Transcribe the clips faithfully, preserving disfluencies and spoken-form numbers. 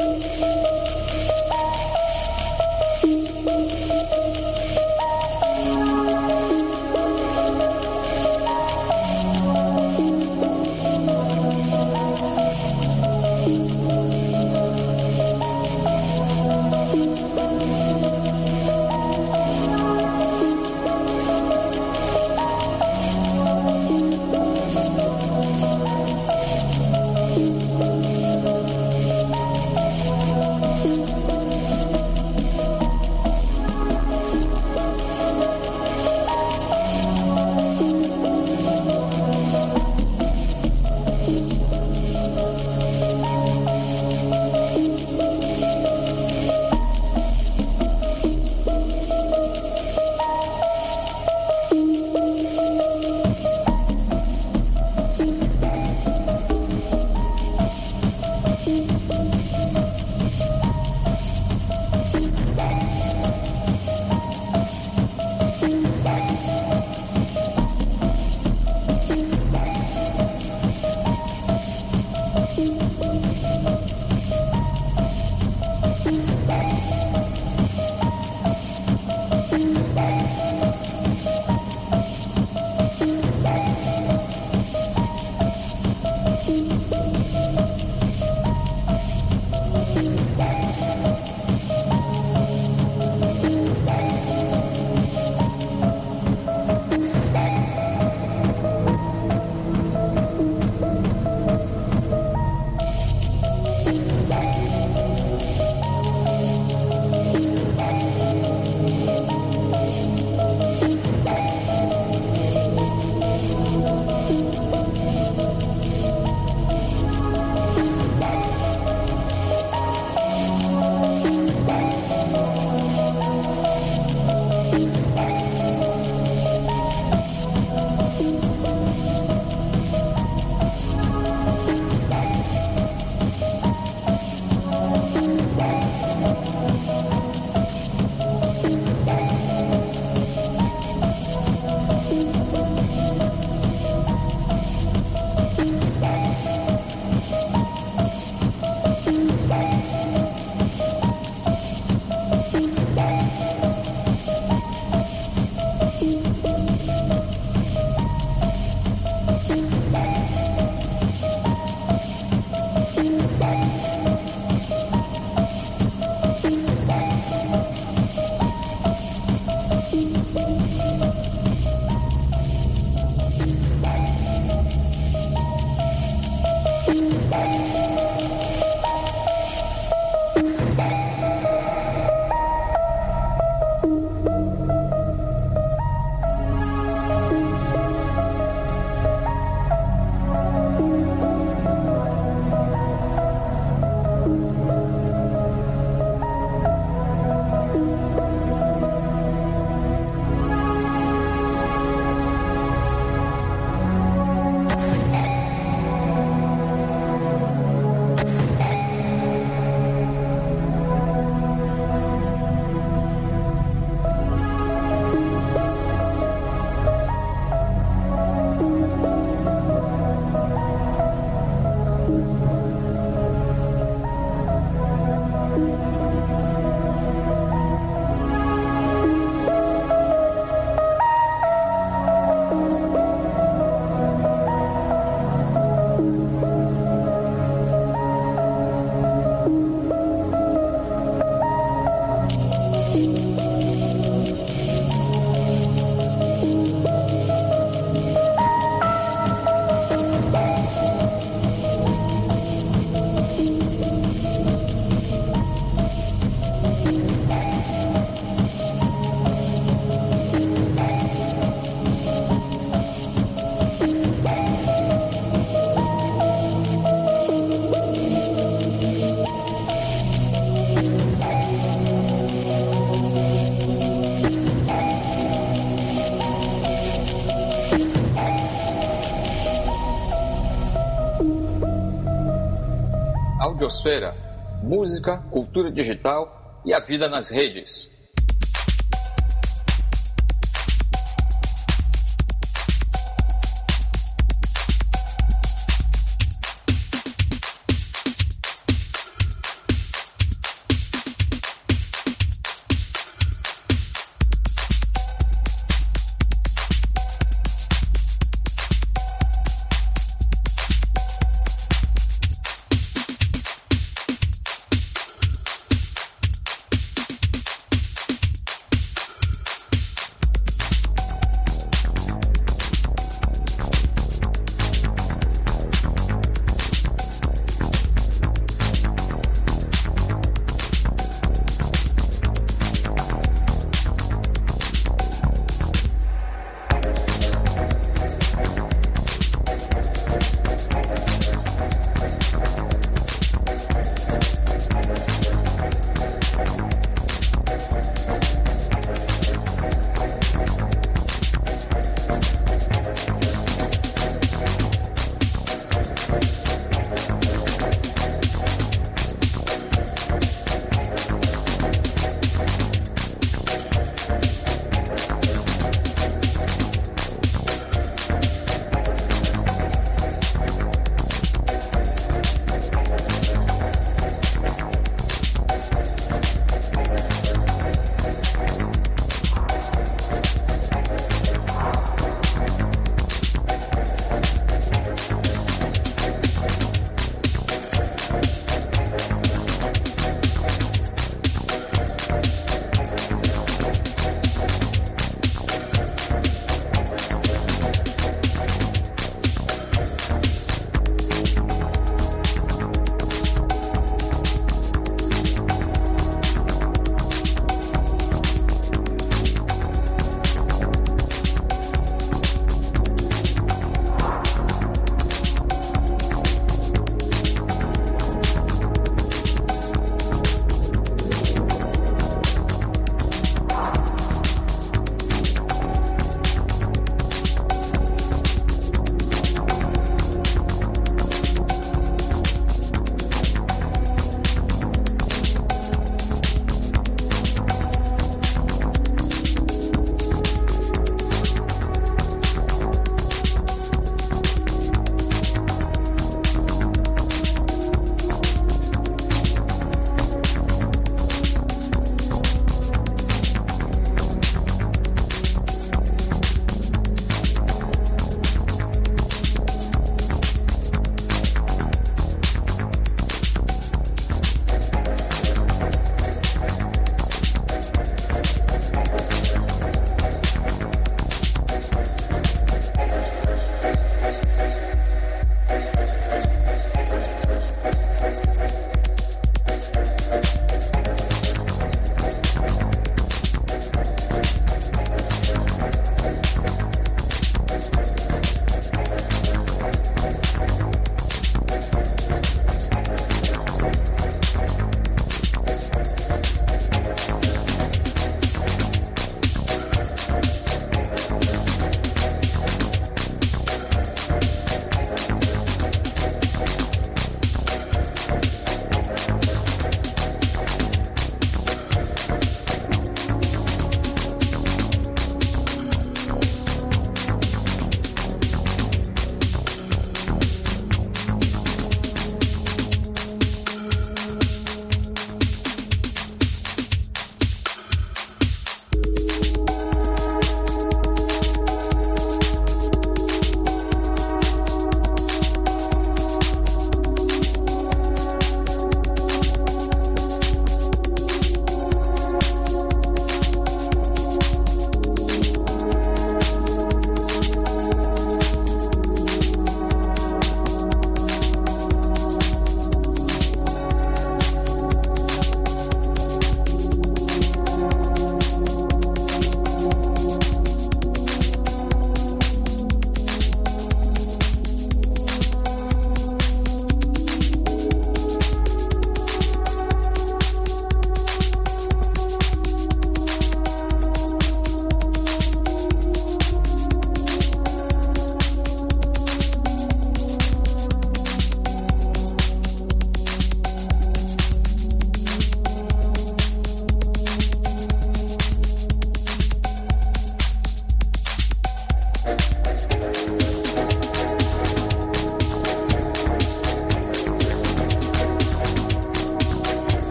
Audiosfera, música, cultura digital e a vida nas redes.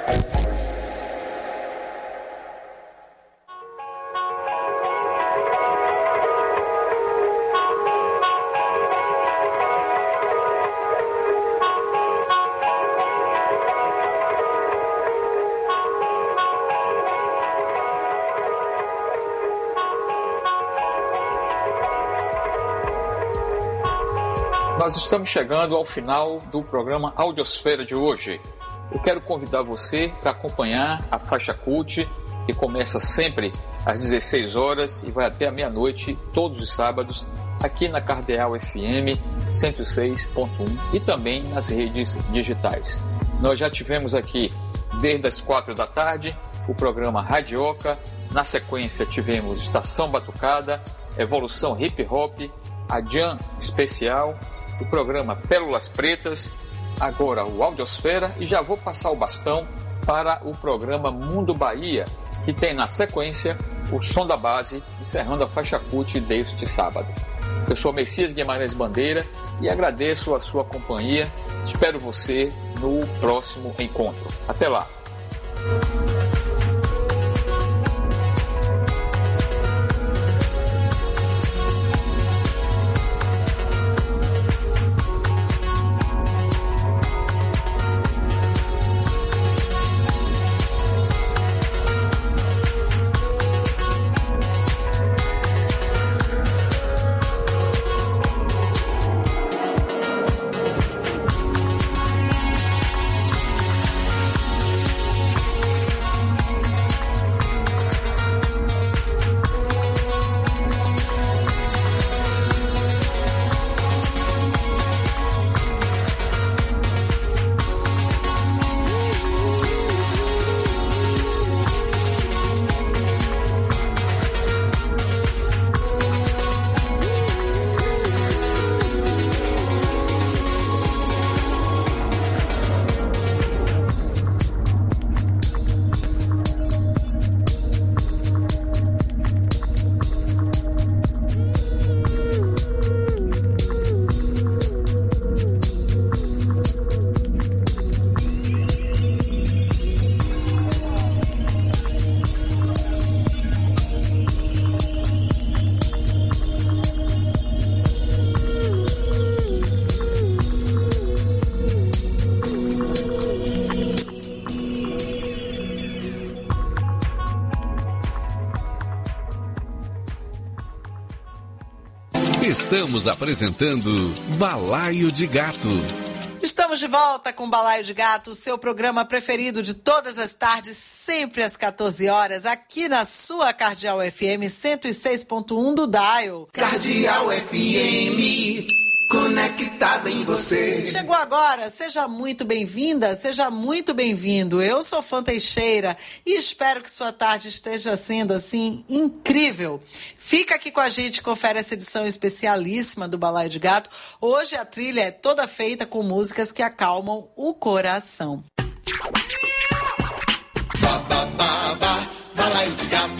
Nós estamos chegando ao final do programa Audiosfera de hoje. Eu quero convidar você para acompanhar a faixa Cult, que começa sempre às dezesseis horas e vai até a meia-noite, todos os sábados, aqui na Cardeal F M cento e seis ponto um e também nas redes digitais. Nós já tivemos aqui, desde as quatro da tarde, o programa Radioca. Na sequência tivemos Estação Batucada, Evolução Hip Hop, a Jam Especial, o programa Pérolas Pretas, agora o Audiosfera, e já vou passar o bastão para o programa Mundo Bahia, que tem na sequência o Som da Base, encerrando a faixa Cult deste sábado. Eu sou Messias Guimarães Bandeira e agradeço a sua companhia. Espero você no próximo encontro. Até lá! Estamos apresentando Balaio de Gato. Estamos de volta com Balaio de Gato, o seu programa preferido de todas as tardes, sempre às quatorze horas, aqui na sua Cardeal F M cento e seis ponto um do Dial. Cardeal F M, conectada em você. Chegou agora, seja muito bem-vinda, seja muito bem-vindo. Eu sou Fã Teixeira e espero que sua tarde esteja sendo, assim, incrível. Fica aqui com a gente, confere essa edição especialíssima do Balaio de Gato. Hoje a trilha é toda feita com músicas que acalmam o coração. Ba, ba, ba, ba, Balaio de Gato.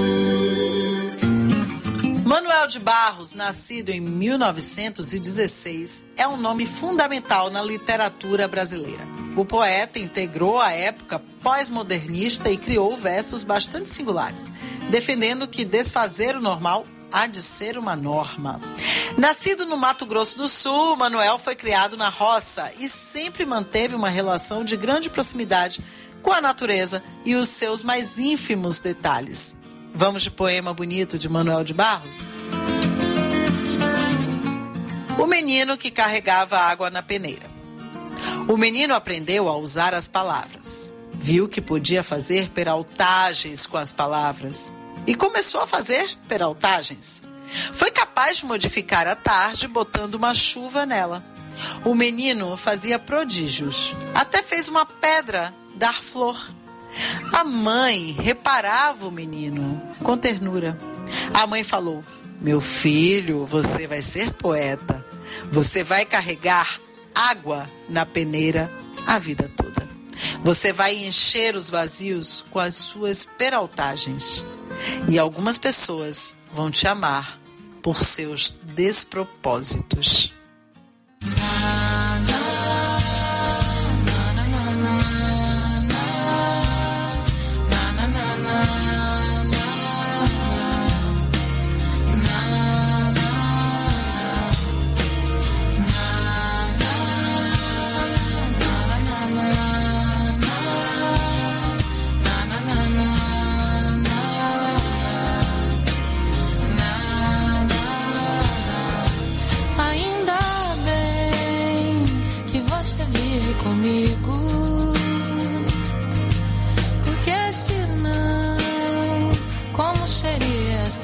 Manuel de Barros, nascido em mil novecentos e dezesseis, é um nome fundamental na literatura brasileira. O poeta integrou a época pós-modernista e criou versos bastante singulares, defendendo que desfazer o normal há de ser uma norma. Nascido no Mato Grosso do Sul, Manuel foi criado na roça e sempre manteve uma relação de grande proximidade com a natureza e os seus mais ínfimos detalhes. Vamos de poema bonito de Manuel de Barros? O menino que carregava água na peneira. O menino aprendeu a usar as palavras. Viu que podia fazer peraltagens com as palavras. E começou a fazer peraltagens. Foi capaz de modificar a tarde botando uma chuva nela. O menino fazia prodígios. Até fez uma pedra dar flor. A mãe reparava o menino com ternura. A mãe falou: meu filho, você vai ser poeta. Você vai carregar água na peneira a vida toda. Você vai encher os vazios com as suas peraltagens. E algumas pessoas vão te amar por seus despropósitos.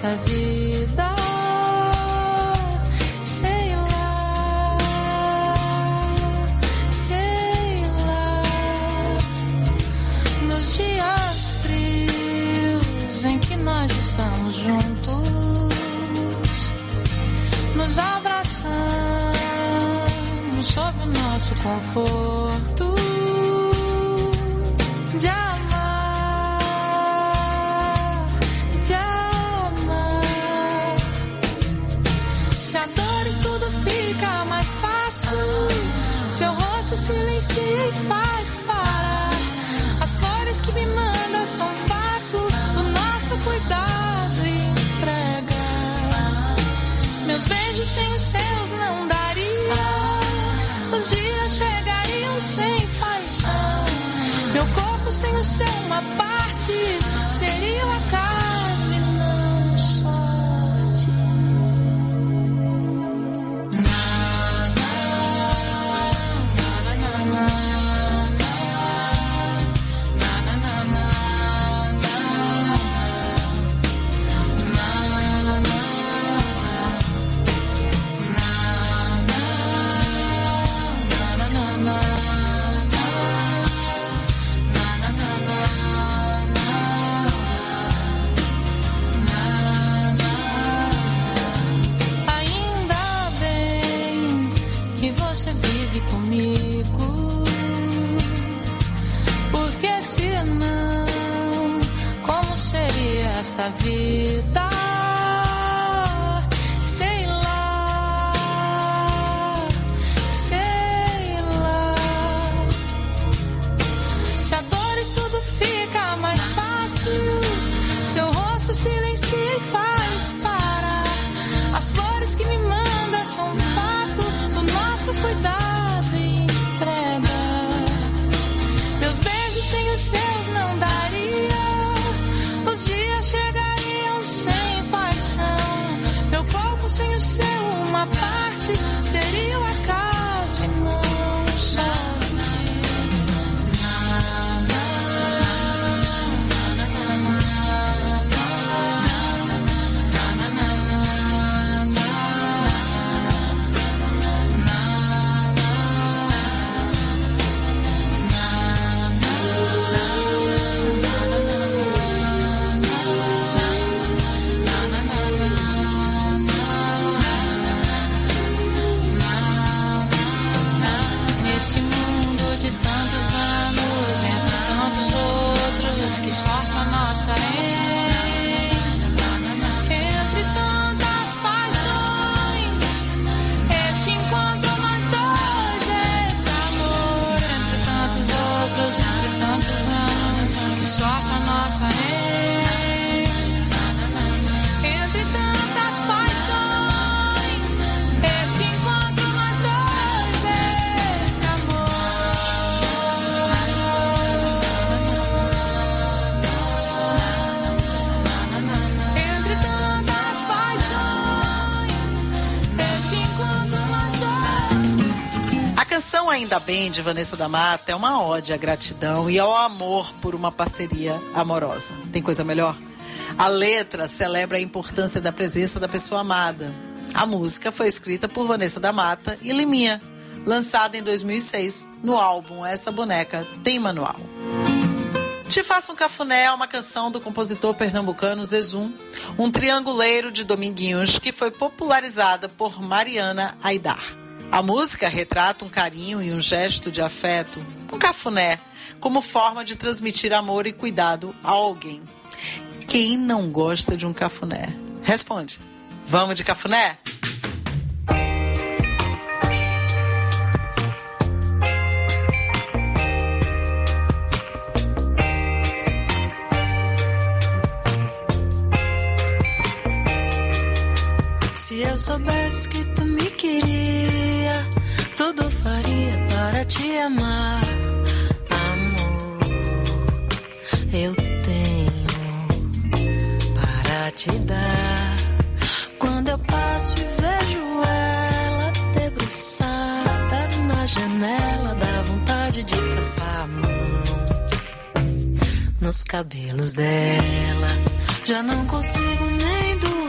esta vida. Sei lá, sei lá. Nos dias frios em que nós estamos juntos, nos abraçamos sob o nosso conforto de amar, de amar. Se a dores tudo fica mais fácil, seu rosto silencia e faz parar. As flores que me manda são fato do nosso cuidado e entrega. Meus beijos sem os seus não daria. Os dias chegariam sem paixão. Meu corpo sem o seu uma parte seria o acaso e não sorte. Na, na, na, na, na, na, na, na, na. Comigo, porque senão, como seria esta vida? Sei lá, sei lá. Se a dores tudo fica mais fácil, seu rosto silencia e faz parar. As flores que me manda são fato do nosso cuidado. Meus beijos sem os seus não daria. Os dias chegariam sem paixão. Meu corpo sem o seu uma parte seria o acaso e não sorte. Na, na, na, na, na, na, na. Que sorte a nossa é. Entre tantas paixões, esse encontro nós dois, esse amor. Entre tantos outros, entre tantos anos, que sorte a nossa é. Entre tantas paixões, esse encontro nós dois, esse amor. A canção Ainda Bem, de Vanessa da Mata, é uma ode à gratidão e ao amor por uma parceria amorosa. Tem coisa melhor? A letra celebra a importância da presença da pessoa amada. A música foi escrita por Vanessa da Mata e Liminha, lançada em dois mil e seis no álbum Essa Boneca Tem Manual. Te Faço um Cafuné é uma canção do compositor pernambucano Zezum, um trianguleiro de Dominguinhos que foi popularizada por Mariana Aidar. A música retrata um carinho e um gesto de afeto, um cafuné, como forma de transmitir amor e cuidado a alguém. Quem não gosta de um cafuné? Responde. Vamos de cafuné? Se eu soubesse que tu me queria, tudo faria para te amar. Amor, eu tenho para te dar. Quando eu passo e vejo ela debruçada na janela, dá vontade de passar a mão nos cabelos dela. Já não consigo nem dormir,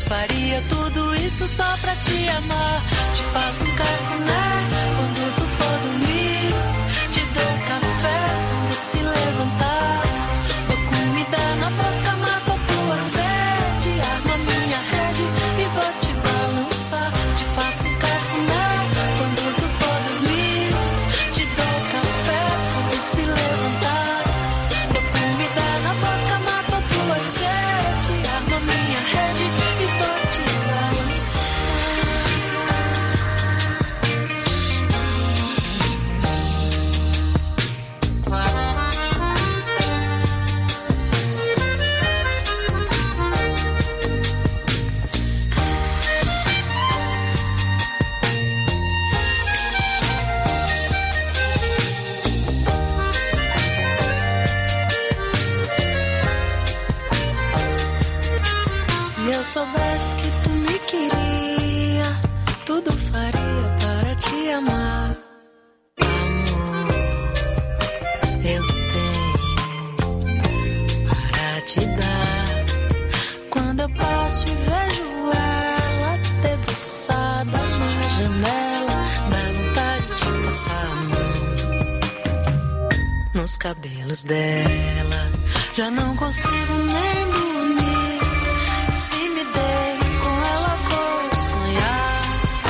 faria tudo isso só pra te amar. Te faço um cafuné quando tu for dormir. Te dou café quando se levantar. Dou comida na boca, mato a tua sede. Arma minha rede e vou te balançar. Te faço um cafuné quando tu for dormir. Te dou café quando se levantar. Dou comida na boca, mato a tua sede. Arma minha rede e vou te balançar. Se eu soubesse que tu me queria, tudo faria para te amar. Amor, eu tenho para te dar. Quando eu passo e vejo ela debruçada na janela, dá vontade de passar a mão nos cabelos dela. Já não consigo nem dormir. Se me deito com ela vou sonhar.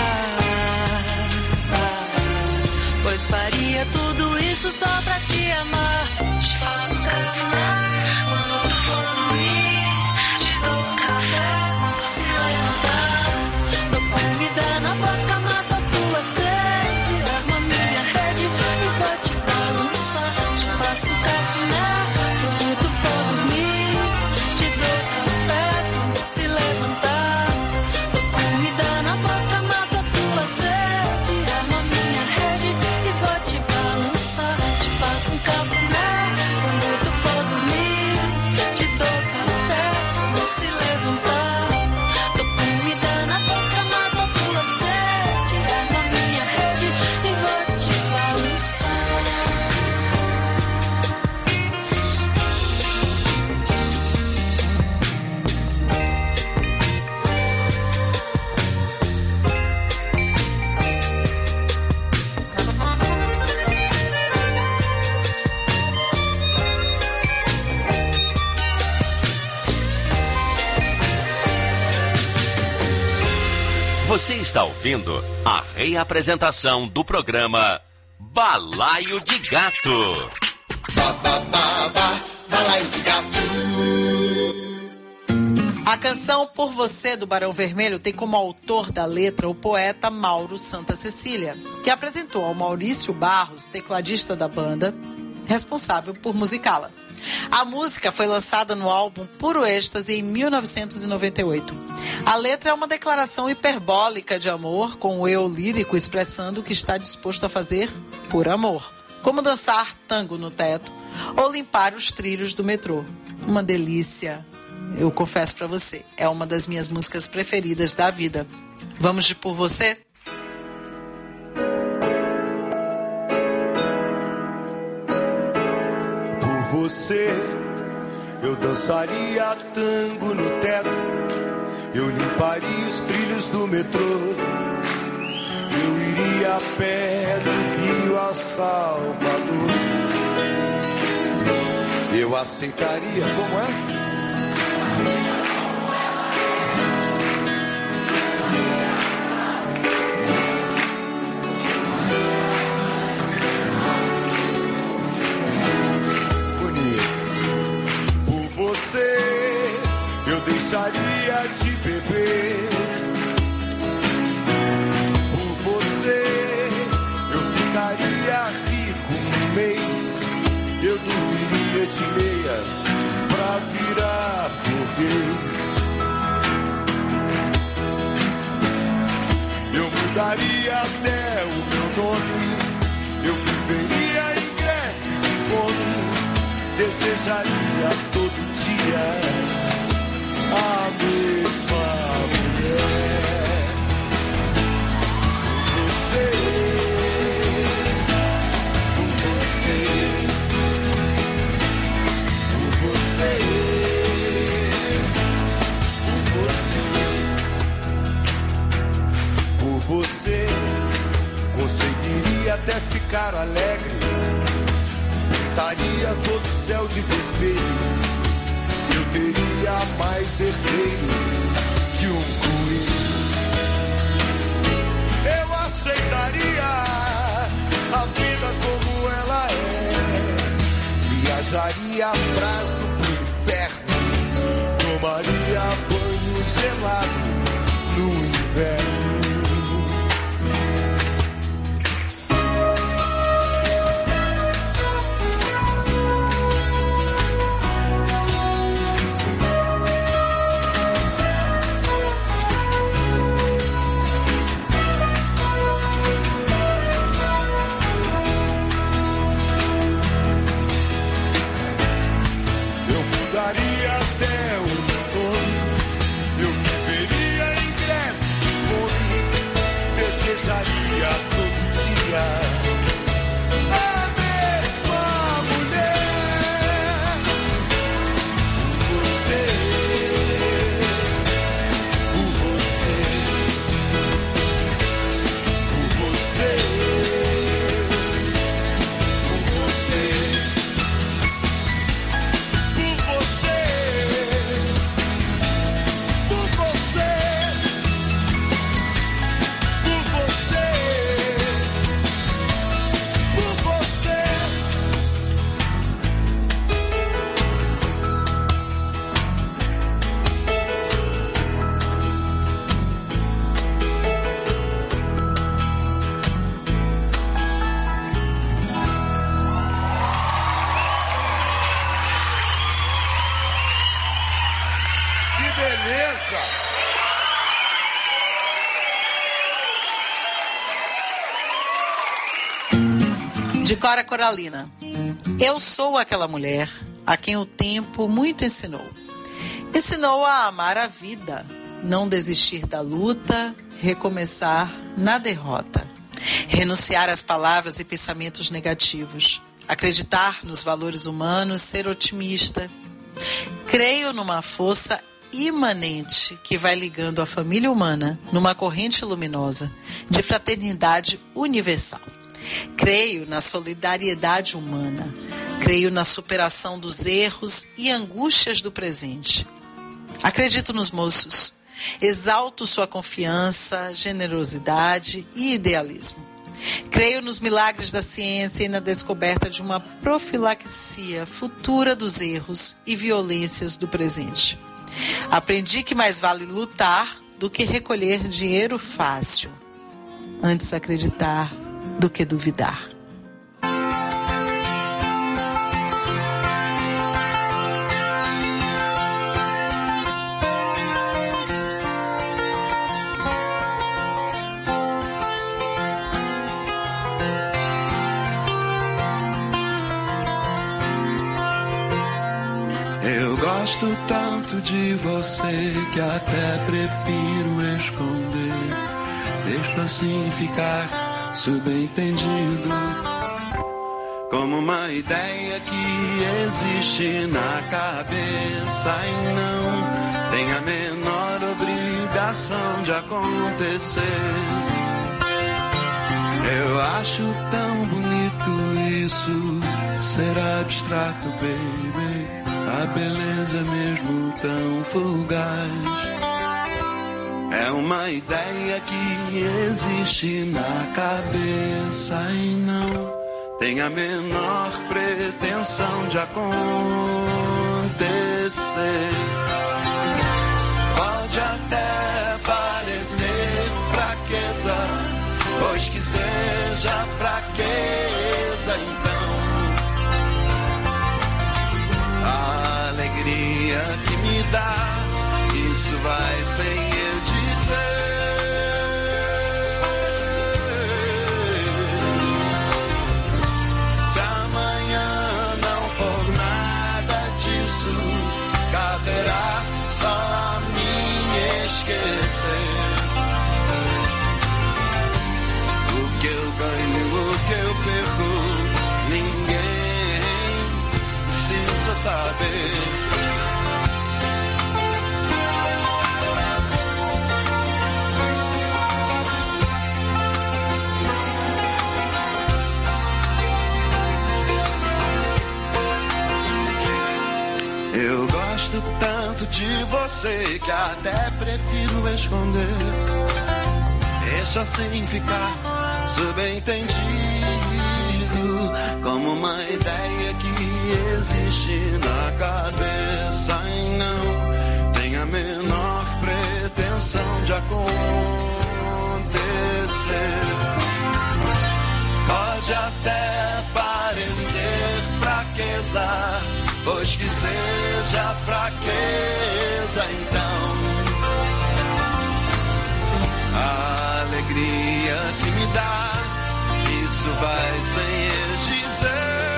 Pois faria tudo isso só pra te amar. Te faço café quando tu for dormir. Te dou café quando se levantar. Dou comida na boca, mato a tua sede. Arma minha rede e vou te balançar. Te faço café quando tu for dormir. Te dou café quando se levantar. Dou comida na boca, mato a tua sede. Arma minha rede e vou te balançar. Te faço um cafuné quando tu for dormir. Te dou café quando se levantar. Dou comida na boca, mato a tua sede. Arma minha rede e vou te balançar. Você está ouvindo a reapresentação do programa Balaio de Gato. Ba, ba, ba, ba, balaio de gato. A canção Por Você, do Barão Vermelho, tem como autor da letra o poeta Mauro Santa Cecília, que apresentou ao Maurício Barros, tecladista da banda, responsável por musicá-la. A música foi lançada no álbum Puro Êxtase em mil novecentos e noventa e oito. A letra é uma declaração hiperbólica de amor, com o eu lírico expressando o que está disposto a fazer por amor, como dançar tango no teto ou limpar os trilhos do metrô. Uma delícia. Eu confesso pra você, é uma das minhas músicas preferidas da vida. Vamos de Por Você? Por você, eu dançaria tango no teto, eu limparia os trilhos do metrô, eu iria a pé do Rio a Salvador, eu aceitaria, como é? Eu deixaria de beber. Por você eu ficaria rico um mês. Eu dormiria de meia pra virar burguês. Eu mudaria até o meu nome. Eu viveria em greve de fome. Desejaria todo dia a mesma mulher. Você, por você, por você, por você. você conseguiria até ficar alegre, pintaria todo o céu de vermelho. Eu teria mais herdeiros que um coelho. Eu aceitaria a vida como ela é, viajaria a prazo pro inferno, tomaria banho gelado no inverno. De Cora Coralina. Eu sou aquela mulher a quem o tempo muito ensinou. Ensinou a amar a vida, não desistir da luta, recomeçar na derrota, renunciar às palavras e pensamentos negativos, acreditar nos valores humanos, ser otimista. Creio numa força imanente que vai ligando a família humana numa corrente luminosa de fraternidade universal. Creio na solidariedade humana. Creio na superação dos erros e angústias do presente. Acredito nos moços. Exalto sua confiança, generosidade e idealismo. Creio nos milagres da ciência e na descoberta de uma profilaxia futura dos erros e violências do presente. Aprendi que mais vale lutar do que recolher dinheiro fácil. Antes acreditar do que duvidar. Eu gosto tanto de você que até prefiro esconder. Deixo assim ficar subentendido, como uma ideia que existe na cabeça e não tem a menor obrigação de acontecer. Eu acho tão bonito isso, ser abstrato, baby, a beleza mesmo tão fugaz. É uma ideia que existe na cabeça e não tem a menor pretensão de acontecer. Pode até parecer fraqueza, pois que seja fraqueza, então a alegria que me dá, isso vai sem eu dizer. Se amanhã não for nada disso, caberá só a mim esquecer. O que eu ganho, o que eu perco, ninguém precisa saber. de você que até prefiro esconder. Deixa assim ficar subentendido, como uma ideia que existe na cabeça e não tem a menor pretensão de acontecer. Pode até parecer fraqueza, pois que seja fraqueza então. A alegria que me dá, isso vai sem eu dizer.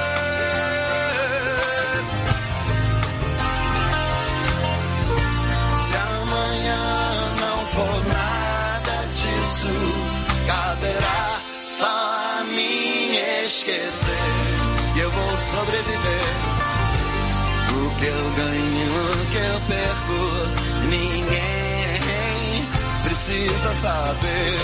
Se amanhã não for nada disso, caberá só a mim esquecer. E eu vou sobreviver. O que eu ganho, o que eu perco, ninguém precisa saber.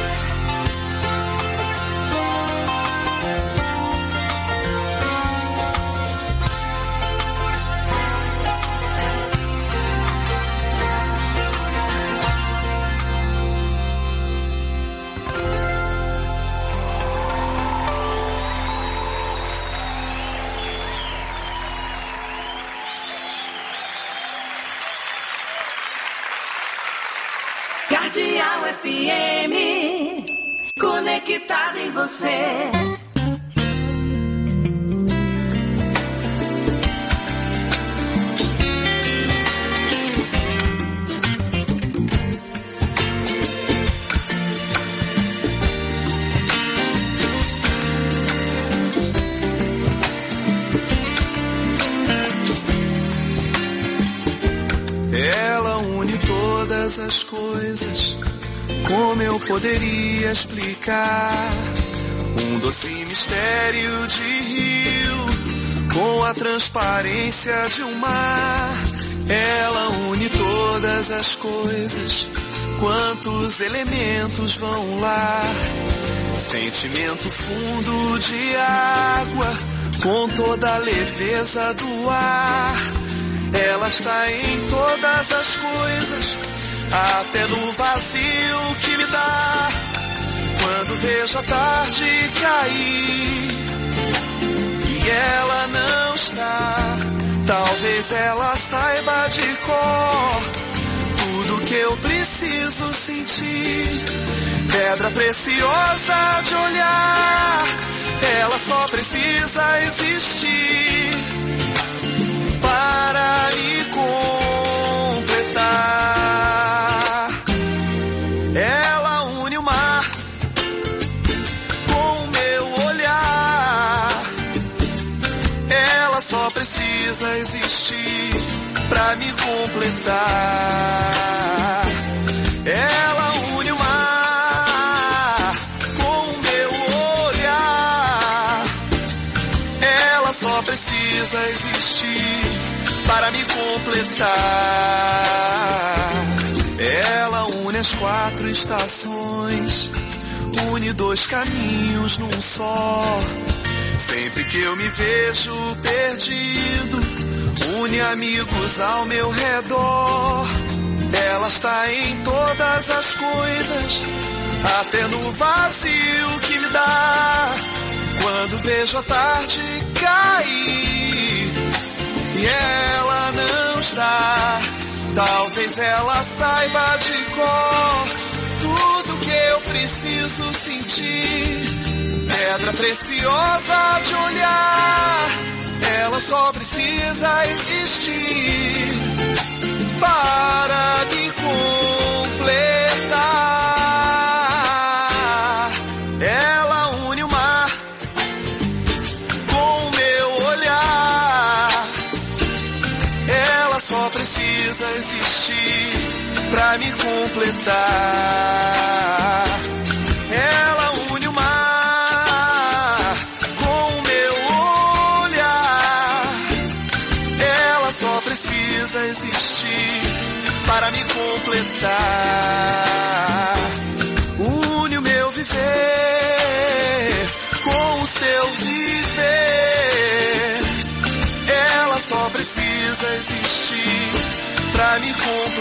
Cardeal F M, conectado em você. Ela une todas as coisas, como eu poderia explicar? Um doce mistério de rio, com a transparência de um mar. Ela une todas as coisas, quantos elementos vão lá? Sentimento fundo de água, com toda a leveza do ar. Ela está em todas as coisas, até no vazio que me dá. Quando vejo a tarde cair e ela não está, talvez ela saiba de cor tudo que eu preciso sentir. Pedra preciosa de olhar, ela só precisa existir para me completar. Ela une o mar com o meu olhar. Ela só precisa existir para me completar. Ela une o mar com o meu olhar. Ela só precisa existir para me completar. Ela une as quatro estações, une dois caminhos num só. Sempre que eu me vejo perdido, une amigos ao meu redor. Ela está em todas as coisas, até no vazio que me dá. Quando vejo a tarde cair e ela não está, talvez ela saiba de cor tudo que eu preciso sentir. Pedra preciosa de olhar, ela só precisa existir para me completar. Ela une o mar com o meu olhar. Ela só precisa existir pra me completar. Ela une o mar com o meu olhar. Ela só precisa existir para me completar. Une o meu viver com o seu viver. Ela só precisa existir pra me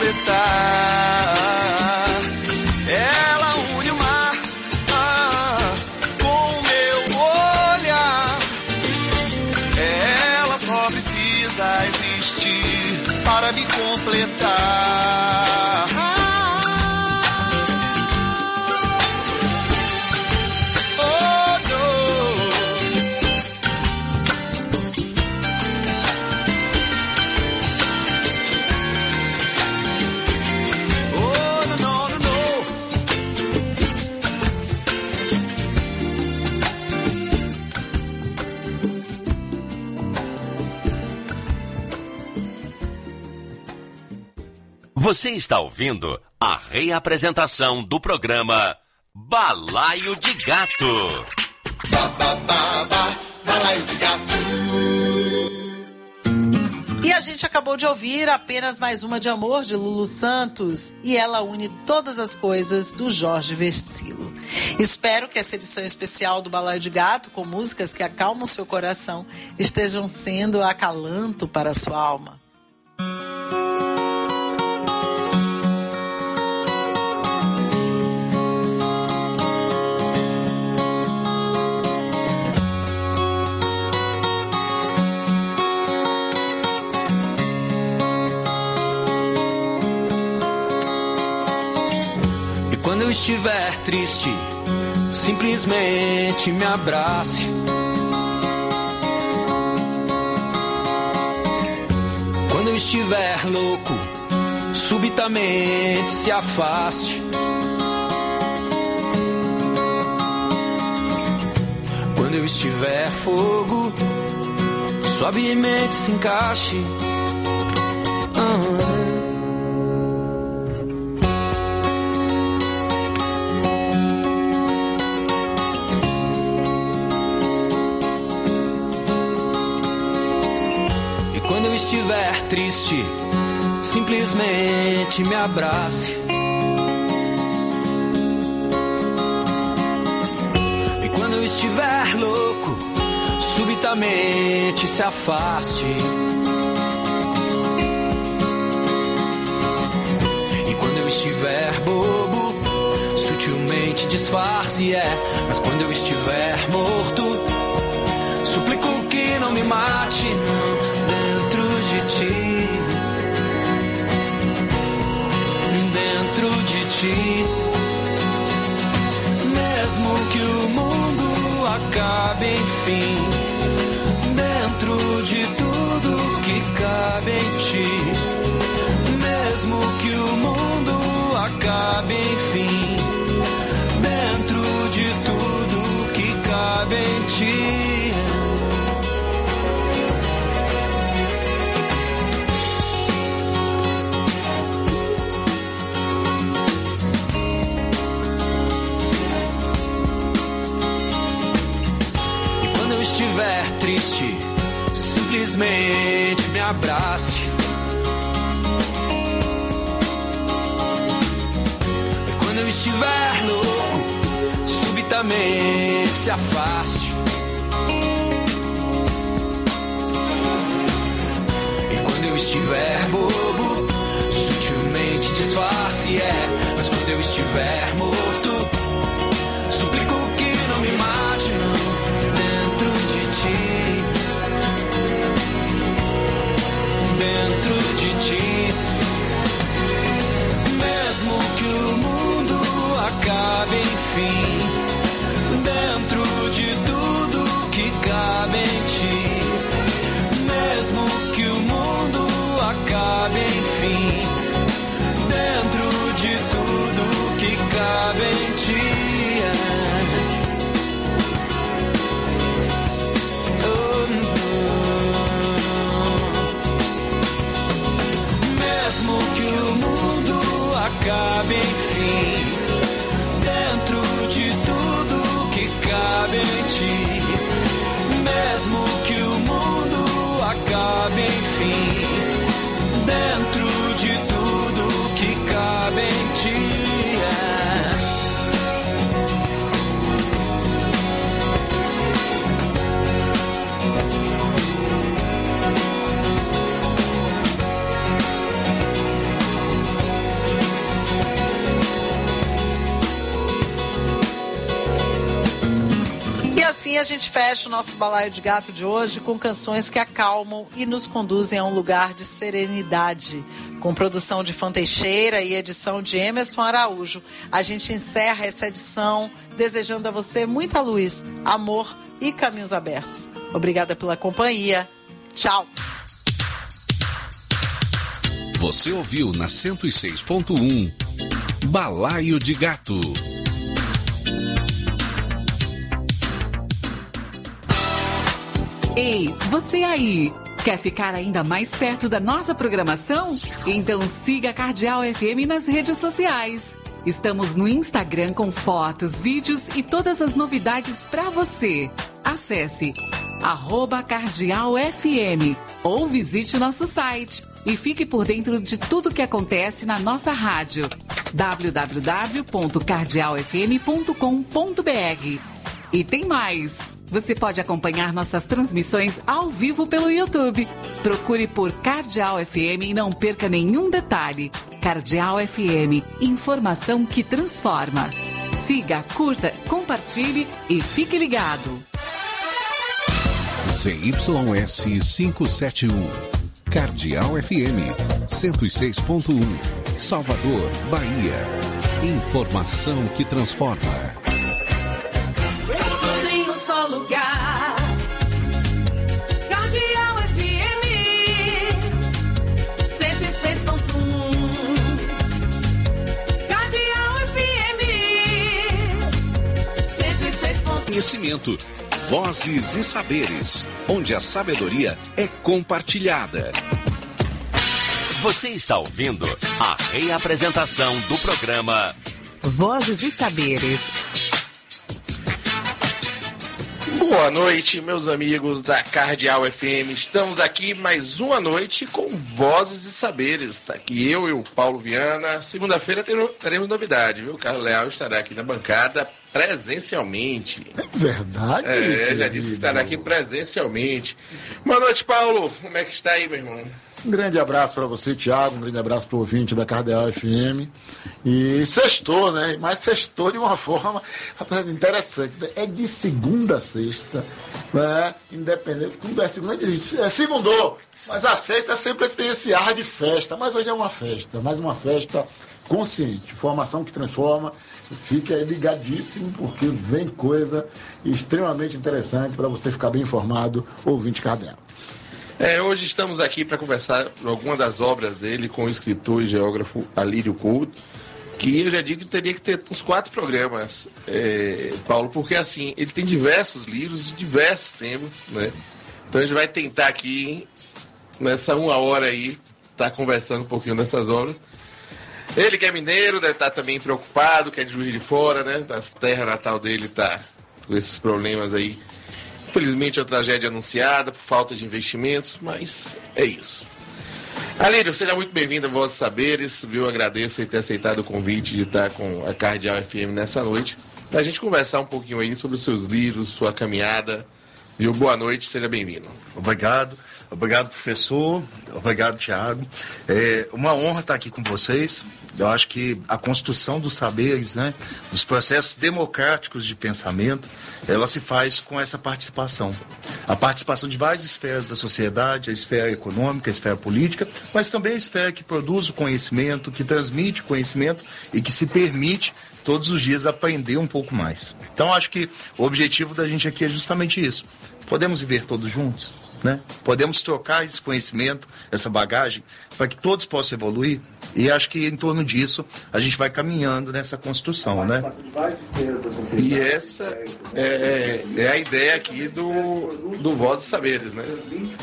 completar. Ela une o mar ah, com o meu olhar. Ela só precisa existir para me completar. Você está ouvindo a reapresentação do programa Balaio de Gato. Ba, ba, ba, ba, Balaio de Gato. E a gente acabou de ouvir Apenas Mais Uma de Amor, de Lulu Santos, e Ela Une Todas as Coisas, do Jorge Versilo. Espero que essa edição especial do Balaio de Gato, com músicas que acalmam seu coração, estejam sendo acalanto para a sua alma. Quando eu estiver triste, simplesmente me abrace. Quando eu estiver louco, subitamente se afaste. Quando eu estiver fogo, suavemente se encaixe. Ah. Quando eu estiver triste, simplesmente me abrace. E quando eu estiver louco, subitamente se afaste. E quando eu estiver bobo, sutilmente disfarce, é. Mas quando eu estiver morto, suplico que não me mate, não. Dentro de ti, mesmo que o mundo acabe, enfim, dentro de tudo que cabe em ti, mesmo que o mundo acabe, enfim, dentro de tudo que cabe em ti. Estiver triste, simplesmente me abrace. E quando eu estiver louco, subitamente se afaste. E quando eu estiver bobo, sutilmente disfarce, é. Mas quando eu estiver morto, suplico que não me mate, não. Dentro de ti, mesmo que o mundo acabe, enfim, dentro de tudo que cabe em ti, mesmo que o mundo acabe, enfim, dentro de tudo que cabe em ti. Cabe, enfim, dentro de tudo que cabe em ti, mesmo que o mundo acabe, enfim, dentro de tudo que cabe em ti. assim a gente fecha o nosso Balaio de Gato de hoje com canções que acalmam e nos conduzem a um lugar de serenidade. Com produção de Fã Teixeira e edição de Emerson Araújo, a gente encerra essa edição desejando a você muita luz, amor e caminhos abertos. Obrigada pela companhia. Tchau. Você ouviu na cento e seis ponto um Balaio de Gato. Ei, você aí! Quer ficar ainda mais perto da nossa programação? Então siga a Cardeal F M nas redes sociais. Estamos no Instagram com fotos, vídeos e todas as novidades para você. Acesse arroba Cardeal F M ou visite nosso site e fique por dentro de tudo que acontece na nossa rádio. w w w ponto cardeal f m ponto com ponto b r. E tem mais! Você pode acompanhar nossas transmissões ao vivo pelo YouTube. Procure por Cardeal F M e não perca nenhum detalhe. Cardeal F M, informação que transforma. Siga, curta, compartilhe e fique ligado. Z Y S quinhentos e setenta e um, Cardeal F M, cento e seis ponto um, Salvador, Bahia. Informação que transforma. Só lugar, Cardeal F M cento e seis ponto um, Cardeal F M cento e seis ponto um. Conhecimento, vozes e saberes, onde a sabedoria é compartilhada. Você está ouvindo a reapresentação do programa Vozes e Saberes. Boa noite, meus amigos da Cardeal F M. Estamos aqui mais uma noite com Vozes e Saberes. Está aqui eu e o Paulo Viana. Segunda-feira teremos novidade, viu? O Carlos Leal estará aqui na bancada presencialmente. É verdade? É, já disse que estará aqui presencialmente. Boa noite, Paulo. Como é que está aí, meu irmão? Um grande abraço para você, Thiago. Um grande abraço para o ouvinte da Cardeal F M. E sextou, né? Mas sextou de uma forma interessante. É de segunda a sexta, né? Independente. Tudo é segunda. É segundou. Mas a sexta sempre tem esse ar de festa. Mas hoje é uma festa. Mais uma festa consciente. Formação que transforma. Fique aí ligadíssimo, porque vem coisa extremamente interessante para você ficar bem informado, ouvinte Cardeal. É, hoje estamos aqui para conversar algumas das obras dele com o escritor e geógrafo Alírio Couto, que eu já digo que teria que ter uns quatro programas, é, Paulo, porque assim, ele tem diversos livros de diversos temas, né? Então a gente vai tentar aqui, nessa uma hora aí, estar tá conversando um pouquinho dessas obras. Ele que é mineiro, deve estar também preocupado, que é de Juiz de Fora, né? A terra natal dele está com esses problemas aí. Infelizmente é uma tragédia anunciada por falta de investimentos, mas é isso. Alírio, seja muito bem-vindo a Vozes e Saberes, viu? Agradeço por ter aceitado o convite de estar com a Cardeal F M nessa noite, para a gente conversar um pouquinho aí sobre os seus livros, sua caminhada. Viu? Boa noite, seja bem-vindo. Obrigado, obrigado, professor, obrigado, Thiago. É uma honra estar aqui com vocês. Eu acho que a construção dos saberes, né, dos processos democráticos de pensamento, ela se faz com essa participação. A participação de várias esferas da sociedade, a esfera econômica, a esfera política, mas também a esfera que produz o conhecimento, que transmite o conhecimento e que se permite todos os dias aprender um pouco mais. Então, acho que o objetivo da gente aqui é justamente isso. Podemos viver todos juntos, né? Podemos trocar esse conhecimento, essa bagagem, para que todos possam evoluir. E acho que em torno disso a gente vai caminhando nessa construção, né? E essa é, é a ideia aqui do, do Vozes e Saberes, né?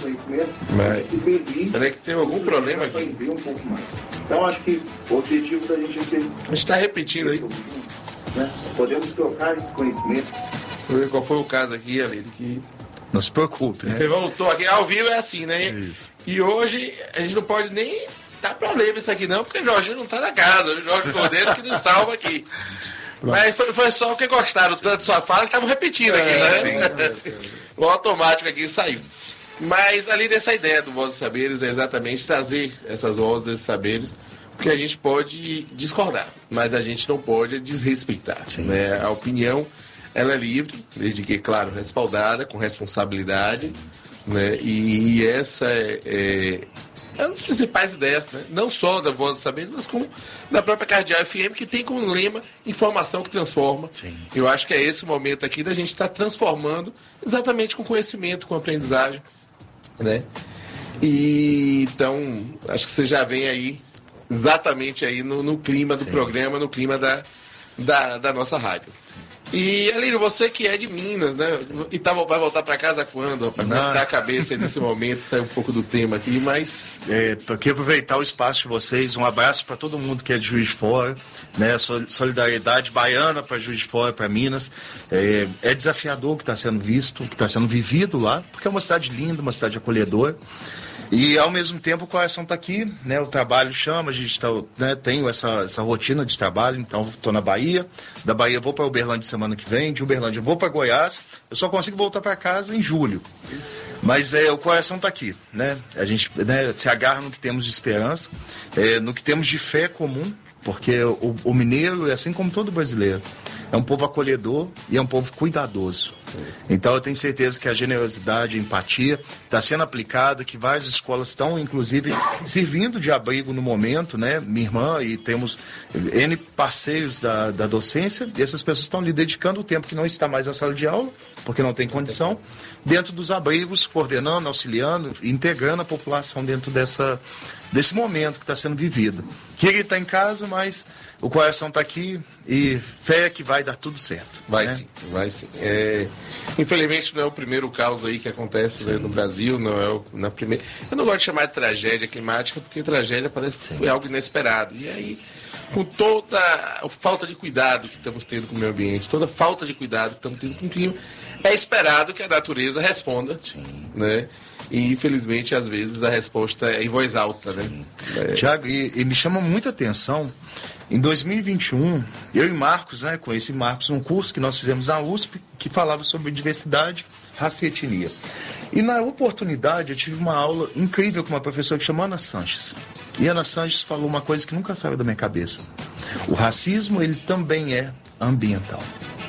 Mas, peraí que tem algum problema aqui. Então acho que o objetivo da gente é... A gente está repetindo aí. Né? Podemos trocar esse conhecimento. Vou ver qual foi o caso aqui, Alírio, que... Não se preocupe, né? Você voltou aqui, ao vivo é assim, né? Isso. E hoje a gente não pode nem dar problema isso aqui não, porque o Jorginho não tá na casa, o Jorge Cordeiro que nos salva aqui. Mas foi, foi só porque gostaram tanto de sua fala que estavam repetindo aqui, é, né? Sim. O automático aqui saiu. Mas ali dessa ideia do Vozes e Saberes é exatamente trazer essas vozes e saberes, porque a gente pode discordar, mas a gente não pode desrespeitar, sim, né? Sim. A opinião ela é livre, desde que, claro, respaldada, com responsabilidade, né? E essa é, é, é uma das principais ideias, né? Não só da Voz do Saber, mas como da própria Cardeal F M, que tem como lema informação que transforma. Sim. Eu acho que é esse o momento aqui da gente estar transformando exatamente com conhecimento, com aprendizagem, né? E então, acho que você já vem aí exatamente aí no, no clima do Sim. programa, no clima da, da, da nossa rádio. E, Alírio, você que é de Minas, né? E tá, vai voltar para casa quando, rapaz? Como é que tá a cabeça aí nesse momento? Sai um pouco do tema aqui, mas... É, queria aproveitar o espaço de vocês. Um abraço para todo mundo que é de Juiz de Fora, né? Solidariedade baiana para Juiz de Fora, para Minas. É, é desafiador o que está sendo visto, o que está sendo vivido lá, porque é uma cidade linda, uma cidade acolhedora. E, ao mesmo tempo, o coração está aqui, né? O trabalho chama, a gente tá, né? Tem essa, essa rotina de trabalho, então estou na Bahia. Da Bahia vou para Uberlândia semana que vem, de Uberlândia vou para Goiás. Eu só consigo voltar para casa em julho. Mas é, o coração está aqui, né? A gente, né, se agarra no que temos de esperança, é, no que temos de fé comum, porque o, o mineiro, assim como todo brasileiro, é um povo acolhedor e é um povo cuidadoso. Então eu tenho certeza que a generosidade, a empatia está sendo aplicada, que várias escolas estão, inclusive, servindo de abrigo no momento, né? Minha irmã, e temos N parceiros da, da docência, e essas pessoas estão lhe dedicando o tempo que não está mais na sala de aula, porque não tem condição, dentro dos abrigos, coordenando, auxiliando, integrando a população dentro dessa, desse momento que está sendo vivido. Queria estar em casa, mas o coração está aqui e fé que vai dar tudo certo. Vai né? sim, vai sim. É, infelizmente não é o primeiro caos aí que acontece, né, no Brasil, não é o, na primeira. Eu não gosto de chamar de tragédia climática, porque tragédia parece que foi algo inesperado. E aí, com toda a falta de cuidado que estamos tendo com o meio ambiente, toda a falta de cuidado que estamos tendo com o clima, é esperado que a natureza responda, sim, né? E infelizmente às vezes a resposta é em voz alta, né? É... Tiago, e, e me chama muita atenção. Em dois mil e vinte e um, eu e Marcos, né, conheci Marcos num curso que nós fizemos na U S P, que falava sobre diversidade, raça e etnia. E na oportunidade eu tive uma aula incrível com uma professora que chama Ana Sanches. E Ana Sanches falou uma coisa que nunca saiu da minha cabeça. O racismo, ele também é ambiental.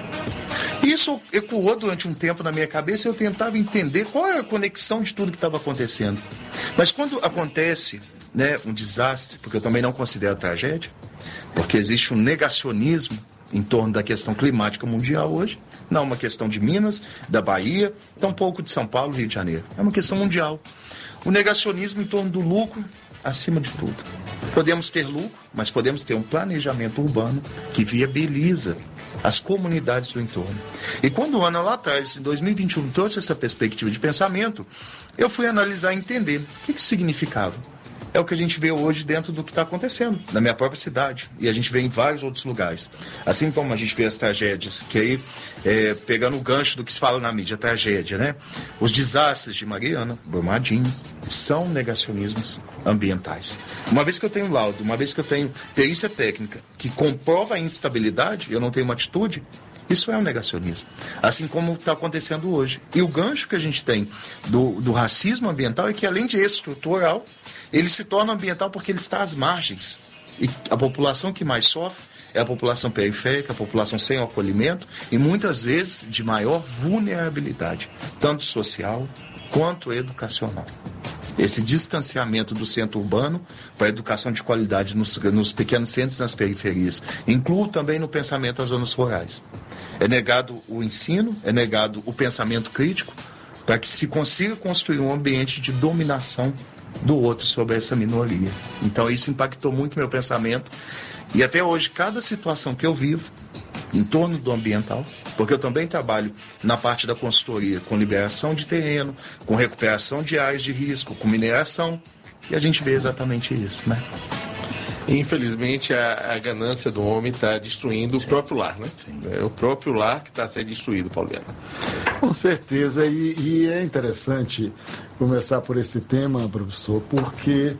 Isso ecoou durante um tempo na minha cabeça e eu tentava entender qual era a conexão de tudo que estava acontecendo. Mas quando acontece, né, um desastre, porque eu também não considero tragédia, porque existe um negacionismo em torno da questão climática mundial hoje, não é uma questão de Minas, da Bahia, tampouco de São Paulo, Rio de Janeiro. É uma questão mundial. O negacionismo em torno do lucro, acima de tudo. Podemos ter lucro, mas podemos ter um planejamento urbano que viabiliza as comunidades do entorno. E quando o Ana lá atrás, em dois mil e vinte e um, trouxe essa perspectiva de pensamento, eu fui analisar e entender o que isso significava. É o que a gente vê hoje dentro do que está acontecendo na minha própria cidade. E a gente vê em vários outros lugares. Assim como a gente vê as tragédias, que aí, é, pegando o gancho do que se fala na mídia, tragédia, né? Os desastres de Mariana, Brumadinho, são negacionismos ambientais. Uma vez que eu tenho laudo, uma vez que eu tenho perícia técnica que comprova a instabilidade, eu não tenho uma atitude, isso é um negacionismo. Assim como está acontecendo hoje. E o gancho que a gente tem do, do racismo ambiental é que, além de estrutural, ele se torna ambiental porque ele está às margens. E a população que mais sofre é a população periférica, a população sem acolhimento e muitas vezes de maior vulnerabilidade, tanto social quanto educacional. Esse distanciamento do centro urbano para a educação de qualidade nos, nos pequenos centros e nas periferias. Incluo também no pensamento as zonas rurais. É negado o ensino, é negado o pensamento crítico para que se consiga construir um ambiente de dominação do outro sobre essa minoria. Então isso impactou muito meu pensamento. E até hoje, cada situação que eu vivo em torno do ambiental, porque eu também trabalho na parte da consultoria com liberação de terreno, com recuperação de áreas de risco, com mineração, e a gente vê exatamente isso, né? Infelizmente, a, a ganância do homem está destruindo Sim. o próprio lar, né? Sim. É o próprio lar que está sendo destruído, Pauliano. Com certeza, e, e é interessante começar por esse tema, professor, porque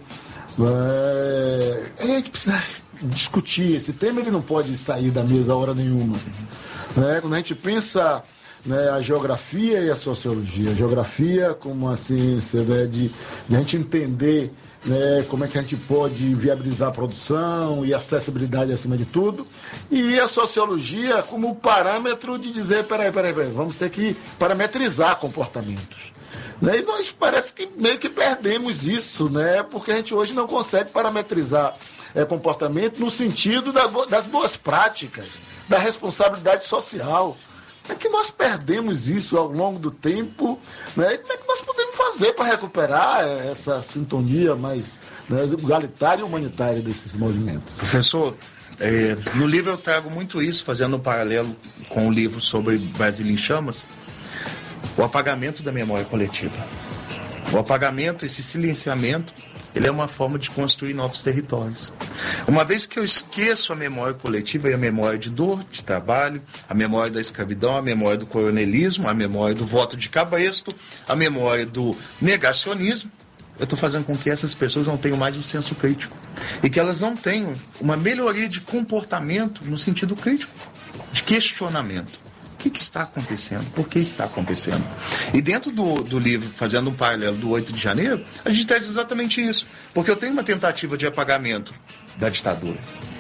é, a gente precisa discutir esse tema, ele não pode sair da mesa a hora nenhuma. Né? Quando a gente pensa, né, a geografia e a sociologia, a geografia como uma ciência, né, de, de a gente entender né, como é que a gente pode viabilizar a produção e acessibilidade acima de tudo, e a sociologia como parâmetro de dizer, peraí, peraí, peraí, vamos ter que parametrizar comportamentos. Né? E nós parece que meio que perdemos isso, né? Porque a gente hoje não consegue parametrizar é, comportamento no sentido da, das boas práticas, da responsabilidade social. Como é que nós perdemos isso ao longo do tempo, né? E como é que nós podemos fazer para recuperar essa sintonia mais, né, igualitária e humanitária desses movimentos? Professor, é, no livro eu trago muito isso, fazendo um paralelo com o livro sobre Brasília em Chamas, o apagamento da memória coletiva. O apagamento, esse silenciamento, ele é uma forma de construir novos territórios. Uma vez que eu esqueço a memória coletiva e a memória de dor, de trabalho, a memória da escravidão, a memória do coronelismo, a memória do voto de cabresto, a memória do negacionismo, eu estou fazendo com que essas pessoas não tenham mais um senso crítico. E que elas não tenham uma melhoria de comportamento no sentido crítico, de questionamento. O que, que está acontecendo? Por que está acontecendo? E dentro do, do livro, fazendo um paralelo do oito de janeiro, a gente traz exatamente isso. Porque eu tenho uma tentativa de apagamento da ditadura.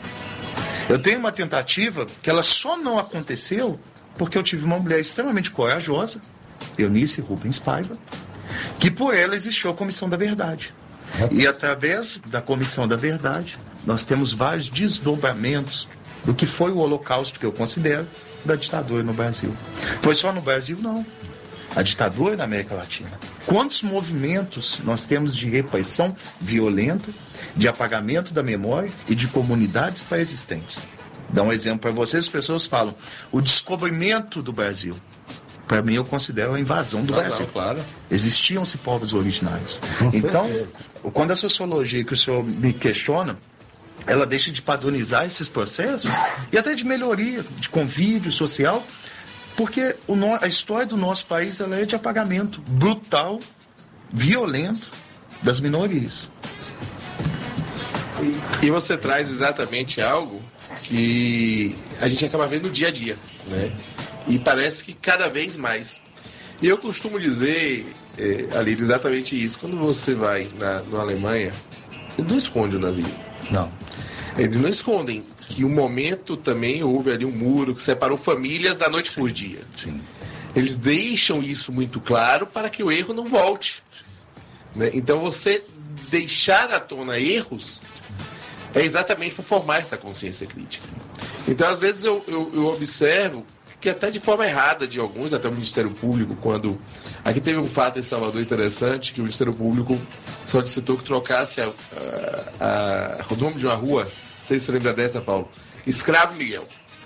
Eu tenho uma tentativa que ela só não aconteceu porque eu tive uma mulher extremamente corajosa, Eunice Rubens Paiva, que por ela existiu a Comissão da Verdade. E através da Comissão da Verdade, nós temos vários desdobramentos do que foi o Holocausto, que eu considero, da ditadura no Brasil. Foi só no Brasil? Não. A ditadura na América Latina. Quantos movimentos nós temos de repressão violenta, de apagamento da memória e de comunidades pré-existentes? Dá um exemplo para vocês, as pessoas falam, o descobrimento do Brasil. Para mim, eu considero a invasão do Brasil. Claro. Existiam-se povos originários. Então, quando a sociologia que o senhor me questiona, ela deixa de padronizar esses processos e até de melhoria, de convívio social, porque o no, a história do nosso país ela é de apagamento brutal, violento das minorias. E você traz exatamente algo que a gente acaba vendo no dia a dia, né? E parece que cada vez mais. E eu costumo dizer, é, ali, exatamente isso. Quando você vai na, na Alemanha, não esconde o nazismo. Não. Eles não escondem que um momento também houve ali um muro que separou famílias da noite por dia. Sim. Eles deixam isso muito claro para que o erro não volte. Né? Então você deixar à tona erros é exatamente para formar essa consciência crítica. Então às vezes eu, eu, eu observo que até de forma errada de alguns, até o Ministério Público, quando... Aqui teve um fato em Salvador interessante, que o Ministério Público solicitou que trocasse a, a, a, o nome de uma rua, não sei se você lembra dessa, Paulo, Escravo Miguel.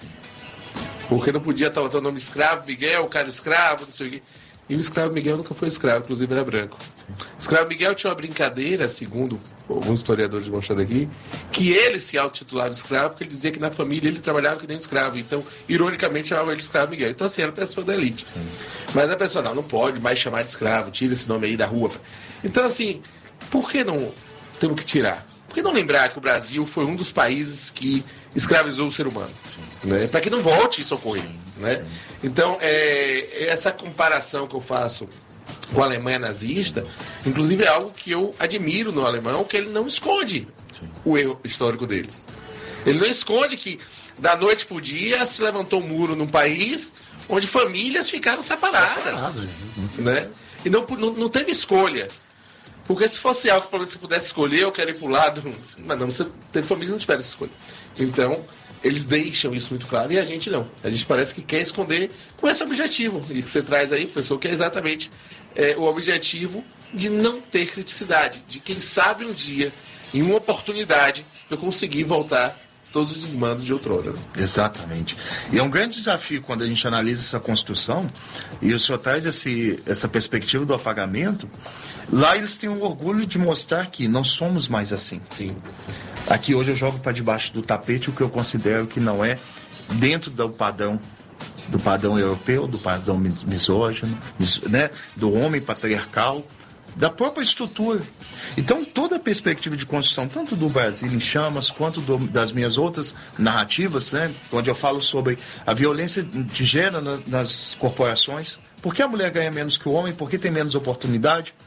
Porque não podia estar o nome Escravo Miguel, o cara escravo, não sei o quê. E o Escravo Miguel nunca foi escravo, inclusive era branco. O Escravo Miguel tinha uma brincadeira, segundo alguns historiadores mostrando aqui, que ele se autotitulava escravo porque ele dizia que na família ele trabalhava que nem escravo. Então, ironicamente, chamava ele Escravo Miguel. Então, assim, era pessoa da elite. Sim. Mas a pessoa, não, não pode mais chamar de escravo, tira esse nome aí da rua. Então, assim, por que não temos que tirar? Por que não lembrar que o Brasil foi um dos países que escravizou o ser humano? Né? Para que não volte isso a ocorrer. Né? Então, é, essa comparação que eu faço com a Alemanha nazista, inclusive é algo que eu admiro no alemão, que ele não esconde Sim. o erro histórico deles. Ele não esconde que da noite para o dia se levantou um muro num país onde famílias ficaram separadas. Né? E não, não, não teve escolha. Porque se fosse algo que você pudesse escolher, eu quero ir para o lado. Mas não, você teve família que não tiver essa escolha. Então, eles deixam isso muito claro e a gente não. A gente parece que quer esconder com esse objetivo. E que você traz aí, professor, que é exatamente é, o objetivo de não ter criticidade. De quem sabe um dia, em uma oportunidade, eu conseguir voltar todos os desmandos de outrora. Né? Exatamente. E é um grande desafio quando a gente analisa essa construção, e o senhor traz esse, essa perspectiva do apagamento. Lá eles têm um orgulho de mostrar que não somos mais assim. Sim. Aqui hoje eu jogo para debaixo do tapete o que eu considero que não é dentro do padrão, do padrão europeu, do padrão misógino, né, do homem patriarcal, da própria estrutura. Então toda a perspectiva de construção, tanto do Brasil em Chamas, quanto do, das minhas outras narrativas, né, onde eu falo sobre a violência de gênero nas, nas corporações, por que a mulher ganha menos que o homem, por que tem menos oportunidade,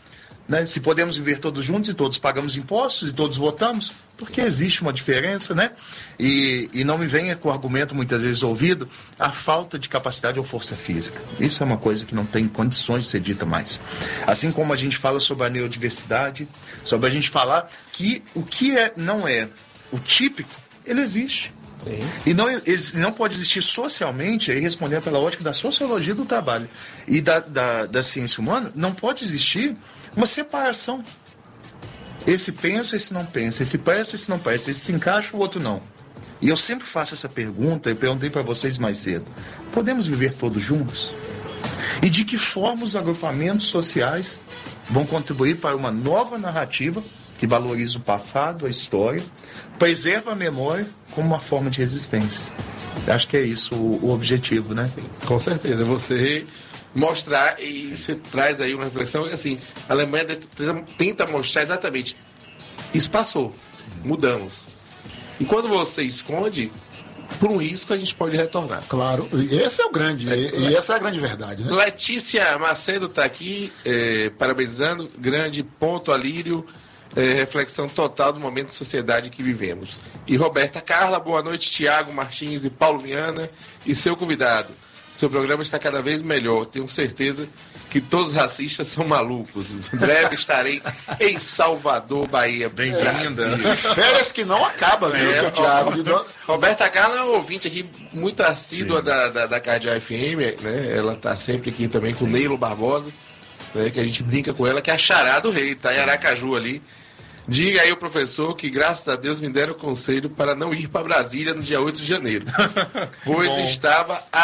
Né? Se podemos viver todos juntos e todos pagamos impostos e todos votamos, porque existe uma diferença, né? E, e não me venha com o argumento muitas vezes ouvido, a falta de capacidade ou força física. Isso é uma coisa que não tem condições de ser dita mais. Assim como a gente fala sobre a neurodiversidade, sobre a gente falar que o que é, não é o típico, ele existe. Sim. E não, não pode existir socialmente, aí respondendo pela ótica da sociologia do trabalho e da, da, da ciência humana, não pode existir uma separação. Esse pensa, esse não pensa, esse pensa, esse não pensa, esse se encaixa, o outro não. E eu sempre faço essa pergunta, eu perguntei para vocês mais cedo, podemos viver todos juntos? E de que forma os agrupamentos sociais vão contribuir para uma nova narrativa que valoriza o passado, a história, preserva a memória como uma forma de resistência. Eu acho que é isso o, o objetivo, né? Com certeza. Você mostrar, e você traz aí uma reflexão, assim, a Alemanha tenta mostrar exatamente, isso passou, mudamos. E quando você esconde, por um risco a gente pode retornar. Claro, esse é o grande, é, e, e essa é a grande verdade, né? Letícia Macedo está aqui, é, parabenizando, grande ponto, Alírio. É, reflexão total do momento de sociedade que vivemos. E Roberta Carla, boa noite, Tiago Martins e Paulo Viana e seu convidado. Seu programa está cada vez melhor. Tenho certeza que todos os racistas são malucos. Em breve estarei em Salvador, Bahia. Bem-vinda. É, e férias que não acabam, viu, é, seu Tiago? Roberta Carla é um ouvinte aqui muito assídua da, da, da Cardeal F M, né? Ela está sempre aqui também com o Neilo Barbosa, né? Que a gente brinca com ela, que é a chará do rei, tá em Aracaju ali. Diga aí o professor que, graças a Deus, me deram o conselho para não ir para Brasília no dia oito de janeiro, pois estava